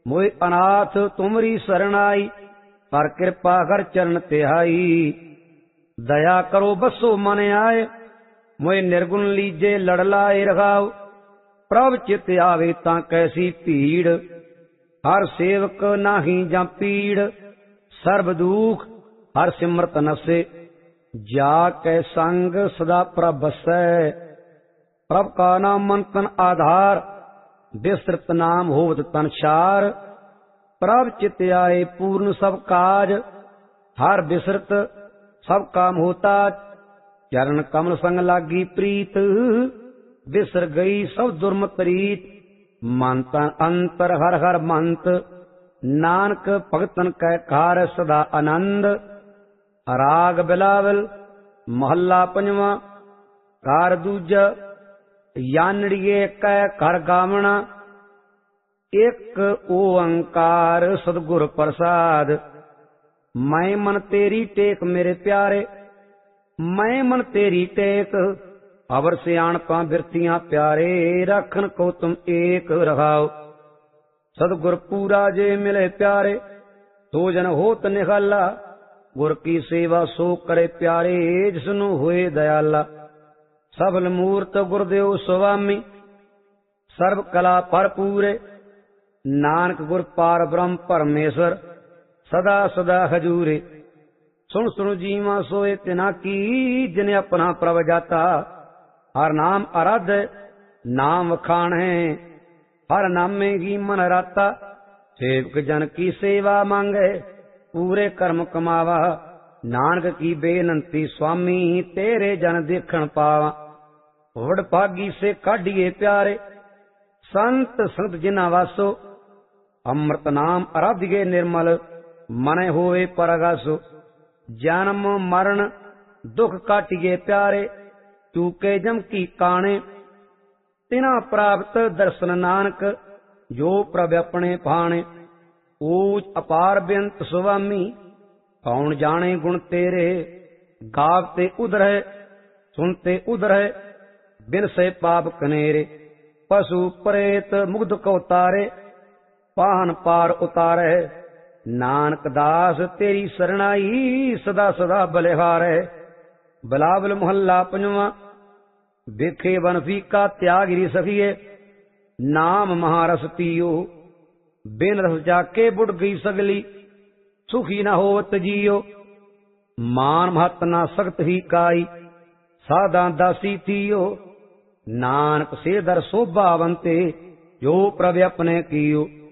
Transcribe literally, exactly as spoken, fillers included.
मोहि अनाथ तुमरी शरण आई, कर कृपा कर चरण तिहाई। दया करो बसो मन आए, मोहि निर्गुण लीजे लड़ लाए रघाव। प्रभ चित आवे तां कैसी भीड़, हर सेवक नाही जां पीड़। सर्व दुख हर सिमरत नसे, जा कै संग सदा प्रभ बसै। प्रभ का नाम मन तन आधार, विस्तृत नाम होवत तन सार। प्रभ चित आए पूर्ण सब काज, हर विसृत सब काम होता। चरण कमल संग लागी प्रीत, बिसर गई सब दुर्मत रीत। मन तन अंतर हर हर मंत, नानक भगतन कै कार सदा आनंद। राग बिलावल महला पंजवा, कार दूजा। यानड़िए कै घर गावना, एक ओंकार सतगुर प्रसाद। मैं मन तेरी टेक मेरे प्यारे, मैं मन तेरी टेक। अवर सियाणपा बिरतियां प्यारे, रखन को तुम एक रहाओ। सतगुर पूरा जे मिले प्यारे, तो जन होत निहाला। गुर की सेवा सो करे प्यारे, जिसनु होए दयाला। सबल मूर्त गुरदेव स्वामी, सर्व कला भरपूरे। नानक गुर पार ब्रह्म परमेश्वर, सदा सदा हजूरे। सुन सुन जीवा सोए तिना की, जिन अपना प्रभ जाता। हर नाम आराध्य नाम वखाण है, हर नामे ही मन राता। सेवक जन की सेवा मांगे, पूरे कर्म कमावा। नानक की बेनंती स्वामी, तेरे जन देखण पावा। वड भागी से काढ़िए प्यारे, संत संत जिना वासो। अमृत नाम आराधिए निर्मल, मन होए परगासो। जन्म मरण दुख काटिए प्यारे, चूके जम की काणे। तिना प्राप्त दर्शन नानक, जो प्रभ अपने भाणे। ऊच अपार बेअंत स्वामी, कौन जाने गुण तेरे। गावते उधर है, सुनते उधर है, बिन से पाप कनेरे। पशु प्रेत मुग्ध को तारे, पाहन पार उतारे। नानक दास तेरी शरणाई, सदा सदा बलिहारे। बिलावल मोहल्ला पंजवा, देखे वन फीका त्यागिरी सखिए। नाम महारस पियो, बिन रस जाके बुढ़ गई सगली। सुखी न होवत जियो, मान महत ना सख्त ही काई। सादा दासी थियो, नानक से दर शोभावंते। जो प्रभ अपने कियो,